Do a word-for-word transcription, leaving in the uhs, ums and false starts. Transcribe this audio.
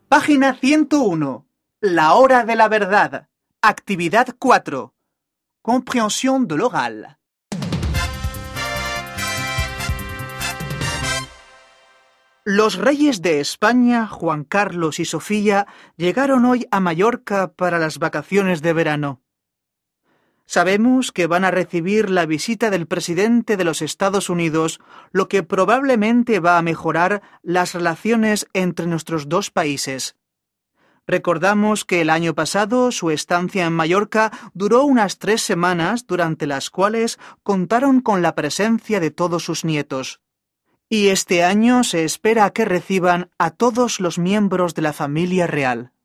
Página ciento uno. La hora de la verdad. Actividad cuatro. Compréhension de l'oral. Los reyes de España, Juan Carlos y Sofía, llegaron hoy a Mallorca para las vacaciones de verano. Sabemos que van a recibir la visita del presidente de los Estados Unidos, lo que probablemente va a mejorar las relaciones entre nuestros dos países. Recordamos que el año pasado su estancia en Mallorca duró unas tres semanas, durante las cuales contaron con la presencia de todos sus nietos. Y este año se espera que reciban a todos los miembros de la familia real.